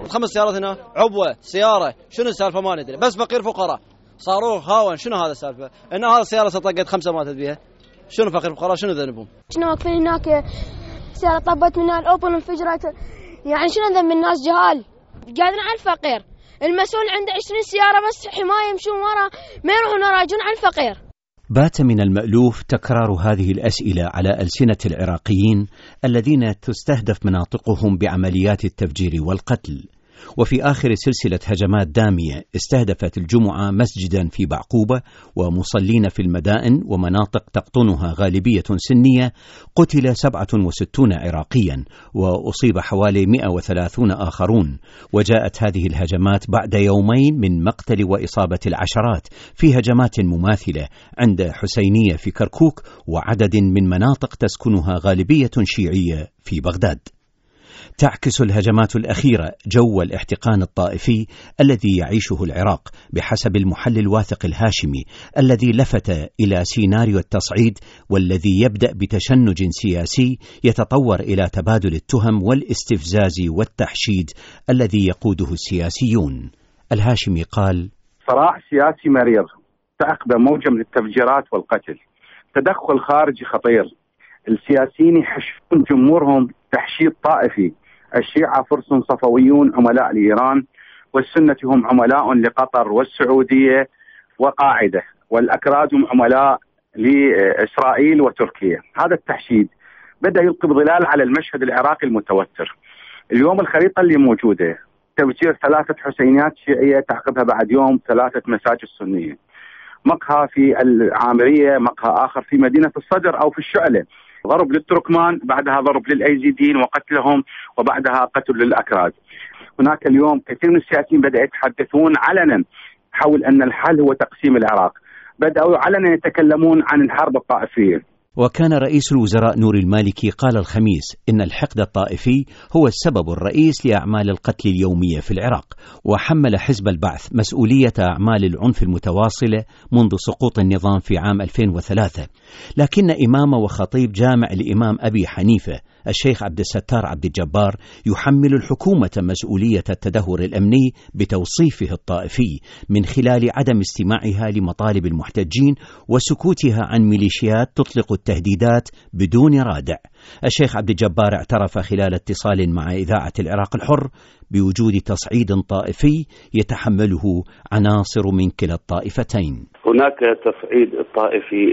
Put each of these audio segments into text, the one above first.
5 سيارات هنا، عبوة سيارة، شنو السالفة ما ندري، بس فقير فقراء، صاروخ هاون، شنو هذا السالفة؟ إن هذا السيارة طقت 5 ماتت بيها، شنو فقير فقراء شنو ذنبهم؟ كنا واقفين هناك سيارة طبت منها الأوبل انفجرت، يعني شنو ذنب الناس جهال، قاعدين على الفقير، المسؤول عنده 20 سيارة بس حماية يمشون ورا ما يروحون يراجعون على الفقير. بات من المألوف تكرار هذه الأسئلة على ألسنة العراقيين الذين تستهدف مناطقهم بعمليات التفجير والقتل. وفي آخر سلسلة هجمات دامية استهدفت الجمعة مسجدا في بعقوبة ومصلين في المدائن ومناطق تقطنها غالبية سنية، قتل 67 عراقيا وأصيب حوالي 130 آخرون. وجاءت هذه الهجمات بعد يومين من مقتل وإصابة العشرات في هجمات مماثلة عند حسينية في كركوك وعدد من مناطق تسكنها غالبية شيعية في بغداد. تعكس الهجمات الأخيرة جو الاحتقان الطائفي الذي يعيشه العراق بحسب المحلل الواثق الهاشمي، الذي لفت إلى سيناريو التصعيد والذي يبدأ بتشنج سياسي يتطور إلى تبادل التهم والاستفزاز والتحشيد الذي يقوده السياسيون. الهاشمي قال: صراع سياسي مرير تعقب موجة من التفجيرات والقتل، تدخل خارجي خطير، السياسيين يحشون جمهورهم تحشيد طائفي، الشيعة فرس صفويون عملاء لإيران، والسنة هم عملاء لقطر والسعودية وقاعدة، والأكراد هم عملاء لإسرائيل وتركيا. هذا التحشيد بدأ يلقي بظلال على المشهد العراقي المتوتر. اليوم الخريطة اللي موجودة تفجير 3 حسينيات شيعية، تعقبها بعد يوم 3 مساجد سنية، مقهى في العامرية، مقهى آخر في مدينة الصدر أو في الشعلة، ضرب للتركمان، بعدها ضرب للأيزيديين وقتلهم، وبعدها قتل للأكراد. هناك اليوم كثير من السياسيين بدأ يتحدثون علنا حول أن الحل هو تقسيم العراق، بدأوا علنا يتكلمون عن الحرب الطائفية. وكان رئيس الوزراء نور المالكي قال الخميس إن الحقد الطائفي هو السبب الرئيس لأعمال القتل اليومية في العراق، وحمل حزب البعث مسؤولية أعمال العنف المتواصلة منذ سقوط النظام في عام 2003. لكن إمام وخطيب جامع الإمام أبي حنيفة الشيخ عبد الستار عبد الجبار يحمل الحكومة مسؤولية التدهور الأمني بتوصيفه الطائفي من خلال عدم استماعها لمطالب المحتجين وسكوتها عن ميليشيات تطلق التهديدات بدون رادع. الشيخ عبد الجبار اعترف خلال اتصال مع إذاعة العراق الحر بوجود تصعيد طائفي يتحمله عناصر من كلا الطائفتين. هناك تصعيد طائفي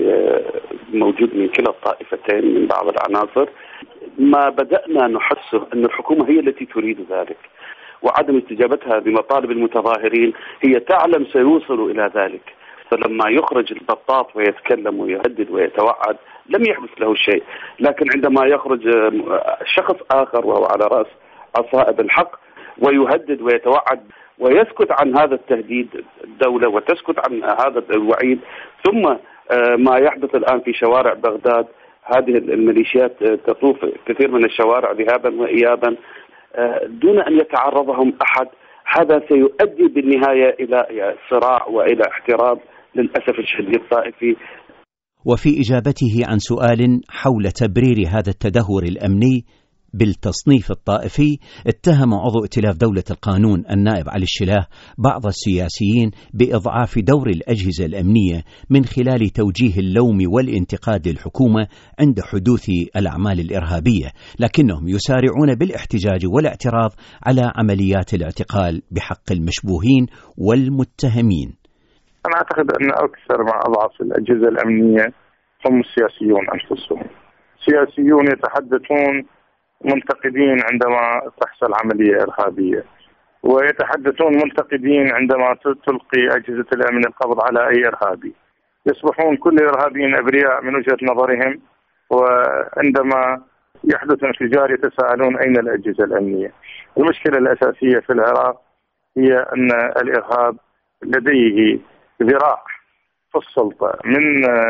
موجود من كلا الطائفتين من بعض العناصر. ما بدأنا نحسه أن الحكومة هي التي تريد ذلك، وعدم استجابتها بمطالب المتظاهرين هي تعلم سيوصل إلى ذلك. فلما يخرج البطاط ويتكلم ويهدد ويتوعد لم يحدث له شيء، لكن عندما يخرج شخص آخر وهو على رأس عصائب الحق ويهدد ويتوعد ويسكت عن هذا التهديد الدولة وتسكت عن هذا الوعيد، ثم ما يحدث الآن في شوارع بغداد، هذه الميليشيات تطوف كثير من الشوارع ذهابا وإيابا دون أن يتعرضهم أحد، هذا سيؤدي بالنهاية إلى صراع وإلى احتراب للأسف الشديد الطائفي. وفي إجابته عن سؤال حول تبرير هذا التدهور الأمني بالتصنيف الطائفي، اتهم عضو ائتلاف دولة القانون النائب علي الشلاه بعض السياسيين بإضعاف دور الأجهزة الأمنية من خلال توجيه اللوم والانتقاد للحكومة عند حدوث الأعمال الإرهابية، لكنهم يسارعون بالاحتجاج والاعتراض على عمليات الاعتقال بحق المشبوهين والمتهمين. أنا أعتقد أن أكثر ما أضعف الأجهزة الأمنية هم السياسيون أنفسهم. سياسيون يتحدثون منتقدين عندما تحصل عملية إرهابية، ويتحدثون منتقدين عندما تلقي أجهزة الأمن القبض على أي إرهابي. يصبحون كل الإرهابيين أبرياء من وجهة نظرهم، وعندما يحدث انفجار يتساءلون أين الأجهزة الأمنية. المشكلة الأساسية في العراق هي أن الإرهاب لديه ذراع في السلطة، من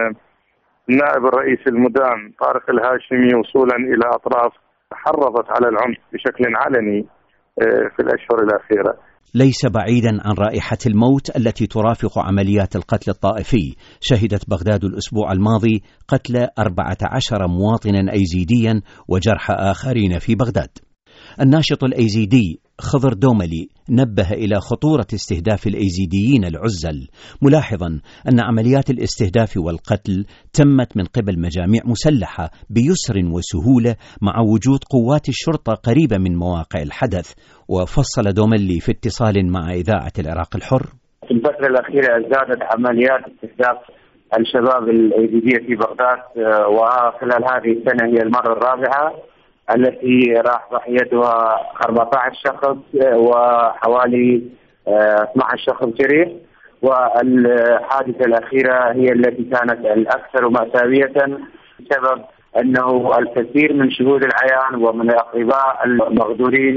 نائب الرئيس المدام طارق الهاشمي وصولا إلى أطراف حرضت على العنف بشكل علني في الأشهر الأخيرة. ليس بعيدا عن رائحة الموت التي ترافق عمليات القتل الطائفي. شهدت بغداد الأسبوع الماضي قتل 14 مواطنا أيزيديا وجرح آخرين في بغداد. الناشط الأيزيدي خضر دوملي نبه إلى خطورة استهداف الأيزيديين العزل، ملاحظا أن عمليات الاستهداف والقتل تمت من قبل مجاميع مسلحة بيسر وسهولة مع وجود قوات الشرطة قريبة من مواقع الحدث. وفصل دوملي في اتصال مع إذاعة العراق الحر: في الفترة الأخيرة ازدادت عمليات استهداف الشباب الأيزيدية في بغداد، وخلال هذه السنة هي المرة الرابعة التي راح ضحيتها 14 شخص وحوالي 12 شخص جريح. والحادثة الأخيرة هي التي كانت الأكثر مأساوية بسبب أنه الكثير من شهود العيان ومن الأقرباء المغدورين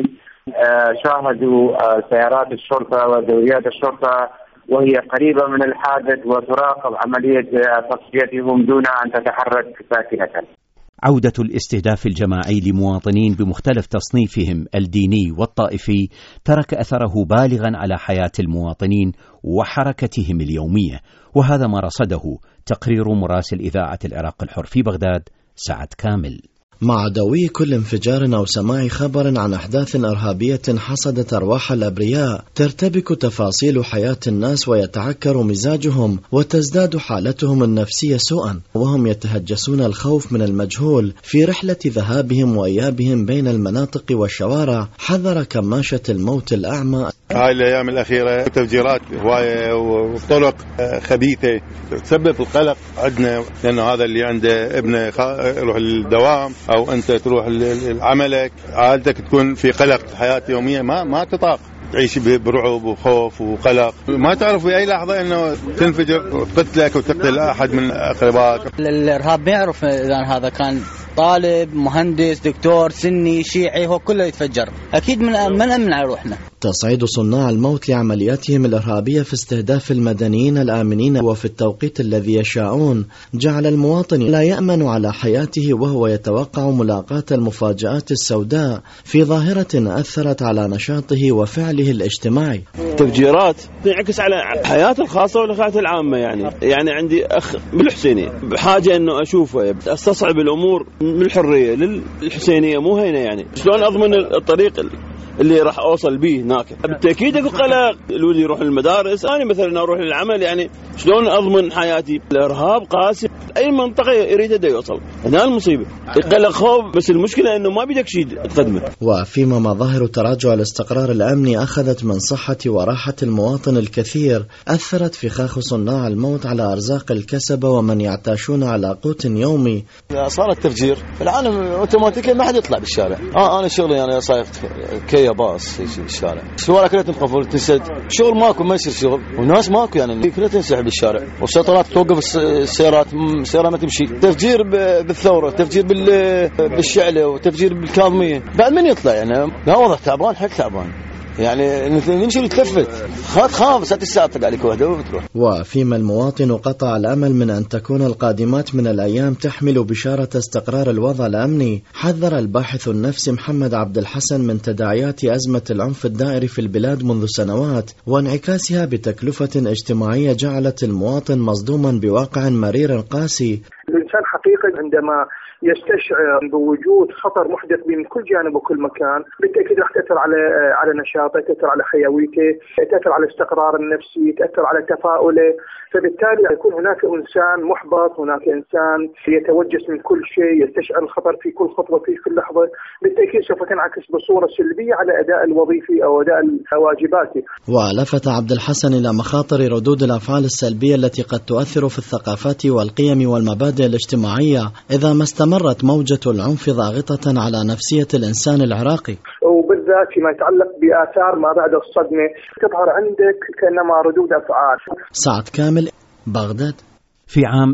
شاهدوا سيارات الشرطة ودوريات الشرطة وهي قريبة من الحادث وتراقب عملية تصفيتهم دون أن تتحرك ساكنة. عودة الاستهداف الجماعي لمواطنين بمختلف تصنيفهم الديني والطائفي ترك أثره بالغا على حياة المواطنين وحركتهم اليومية، وهذا ما رصده تقرير مراسل إذاعة العراق الحر في بغداد سعد كامل. مع دوي كل انفجار أو سماع خبر عن أحداث إرهابية حصدت أرواح الأبرياء ترتبك تفاصيل حياة الناس ويتعكر مزاجهم وتزداد حالتهم النفسية سوءا، وهم يتهجسون الخوف من المجهول في رحلة ذهابهم وإيابهم بين المناطق والشوارع، حذر كماشة الموت الأعمى. هاي الأيام الأخيرة تفجيرات هواية وطرق خبيثة تسبب القلق عندنا، لأنه هذا اللي عنده ابنه يروح للدوام أو أنت تروح لعملك، عائلتك تكون في قلق، الحياة يومية ما تطاق، تعيش برعب وخوف وقلق، ما تعرف في أي لحظة أنه تنفجر وتقتلك وتقتل أحد من أقربائك. الإرهاب ما يعرف إذا هذا كان طالب، مهندس، دكتور، سني، شيعي، هو كله يتفجر، أكيد من أمن على روحنا. تصعيد صناع الموت لعملياتهم الإرهابية في استهداف المدنيين الآمنين وفي التوقيت الذي يشاءون جعل المواطن لا يأمن على حياته، وهو يتوقع ملاقاة المفاجآت السوداء في ظاهرة أثرت على نشاطه وفعله الاجتماعي. تفجيرات تنعكس على حياته الخاصة والحياة العامة. يعني عندي أخ بالحسينية بحاجة أنه أشوفه، أستصعب الأمور من الحرية للحسينية، مو هنا يعني شلون أضمن الطريق اللي راح أوصل به هناك. بالتأكيد أكو قلق، الولد يروح للمدارس، أنا مثلا أروح للعمل، يعني شلون أضمن حياتي؟ الإرهاب قاسي، أي منطقة يريد أن يوصل، هنا المصيبة، القلق خوف، بس المشكلة أنه ما بدك شيء تقدمه. وفيما مظاهر تراجع الاستقرار الأمني أخذت من صحة وراحة المواطن الكثير، أثرت فخاخ صناع الموت على أرزاق الكسبة ومن يعتاشون على قوت يومي. صار التفجير في العالم أوتوماتيكيا ما حد يطلع بالشارع. أنا شغلي أنا صاير كيا باص في الشارع، الشوارع كلها تنقفل تنسد، شغل ماكو، ما يصير شغل، والناس ماكو، يعني كلها تنسحب بالشارع، والسيارات توقف، السيارات ما تمشي. تفجير بالثورة، تفجير بالشعلة، وتفجير بالكاظمية، بعد من يطلع؟ يعني لا، وضع تعبان، حق تعبان، يعني نمشي نتلفت، خاف 6 ساعات تقع لك وحده وبتروح. وفيما المواطن قطع الأمل من أن تكون القادمات من الأيام تحمل بشارة استقرار الوضع الأمني، حذر الباحث النفسي محمد عبد الحسن من تداعيات أزمة العنف الدائري في البلاد منذ سنوات وانعكاسها بتكلفة اجتماعية جعلت المواطن مصدوما بواقع مرير قاسي. الإنسان حقيقة عندما يستشعر بوجود خطر محدث من كل جانب وكل مكان بالتأكيد راح تأثر على نشاطه، تأثر على حيويته، تأثر على الاستقرار النفسي، تأثر على تفاؤله، فبالتالي يكون هناك إنسان محبط، هناك إنسان يتوجس من كل شيء، يستشعر الخطر في كل خطوة في كل لحظة، بالتأكيد سوف تنعكس بصورة سلبية على أداء الوظيفي أو أداء واجباته. ولفت عبد الحسن إلى مخاطر ردود الأفعال السلبية التي قد تؤثر في الثقافات والقيم والمبادئ الاجتماعية إذا ما استمرت موجة العنف ضاغطة على نفسية الإنسان العراقي، وبالذات فيما يتعلق بآثار ما بعد الصدمة تظهر عندك كأنما ردود أفعال. سعد كامل، بغداد. في عام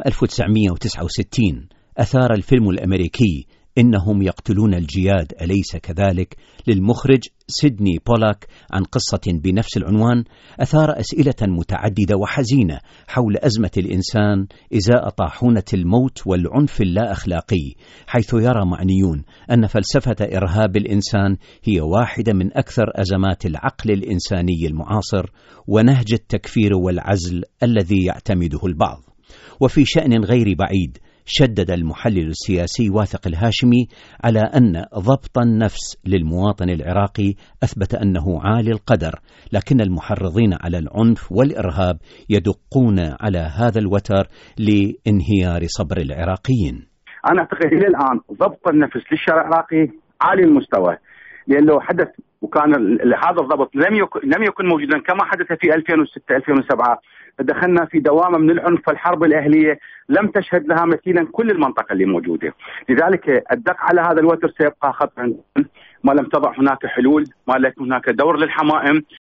1969 أثار الفيلم الأمريكي إنهم يقتلون الجياد أليس كذلك للمخرج سيدني بولاك عن قصة بنفس العنوان، أثار أسئلة متعددة وحزينة حول أزمة الإنسان إزاء طاحونة الموت والعنف اللا أخلاقي، حيث يرى معنيون أن فلسفة إرهاب الإنسان هي واحدة من أكثر أزمات العقل الإنساني المعاصر ونهج التكفير والعزل الذي يعتمده البعض. وفي شأن غير بعيد شدد المحلل السياسي واثق الهاشمي على أن ضبط النفس للمواطن العراقي أثبت أنه عالي القدر، لكن المحرضين على العنف والإرهاب يدقون على هذا الوتر لانهيار صبر العراقيين. أنا أعتقد إلى الآن ضبط النفس للشارع العراقي عالي المستوى، لأنه حدث وكان هذا الضبط لم يكن موجودا كما حدث في 2006-2007. دخلنا في دوامة من العنف والحرب الأهلية لم تشهد لها مثيلا كل المنطقة اللي موجودة. لذلك الدق على هذا الوتر سيبقى خطرا ما لم تضع هناك حلول، ما لم يكن هناك دور للحمائم.